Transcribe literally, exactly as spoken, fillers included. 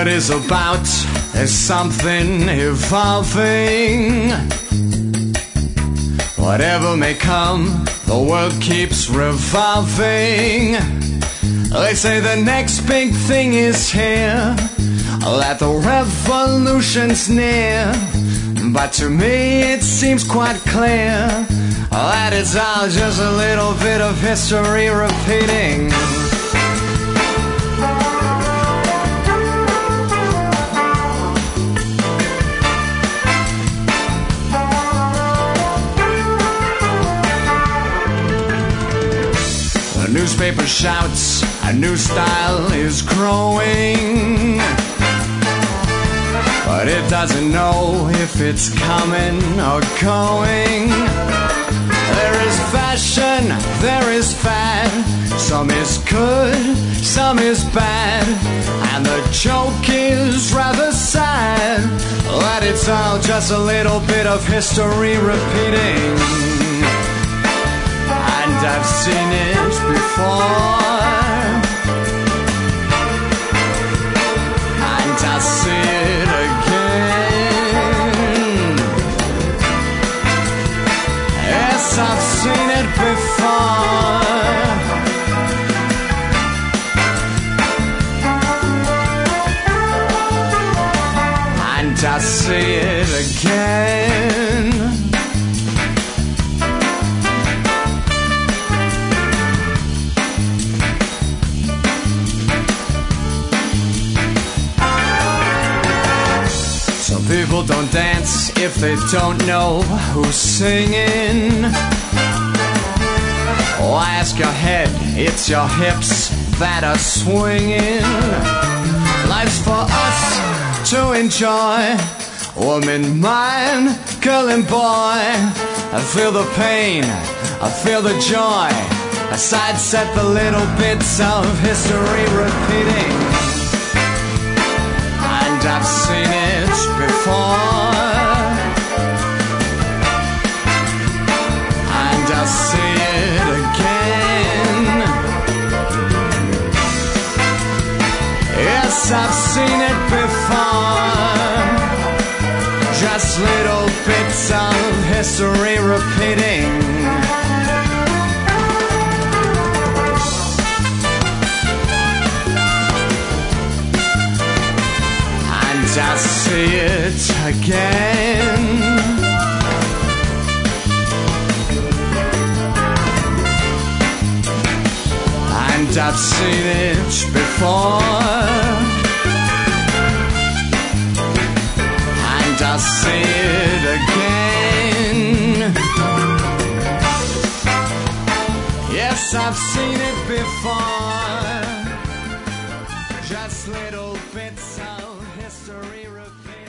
what is about is something evolving. Whatever may come, the world keeps revolving. They say the next big thing is here, that the revolution's near. But to me it seems quite clear that it's all just a little bit of history repeating. The newspaper shouts, a new style is growing, but it doesn't know if it's coming or going. There is fashion, there is fad, some is good, some is bad, and the joke is rather sad that it's all just a little bit of history repeating. And I've seen it before, and I'll see it again. Yes, I've seen it before, and I'll see it again. People don't dance if they don't know who's singing. Oh, ask your head, it's your hips that are swinging. Life's for us to enjoy, woman, man, girl and boy. I feel the pain, I feel the joy, I sidestep the little bits of history repeating. And I've seen it before, and I'll see it again. Yes, I've seen it before, just little bits of history repeating. I'll see it again. And I've seen it before, and I'll see it again. Yes, I've seen it before, just little bits of history repeat.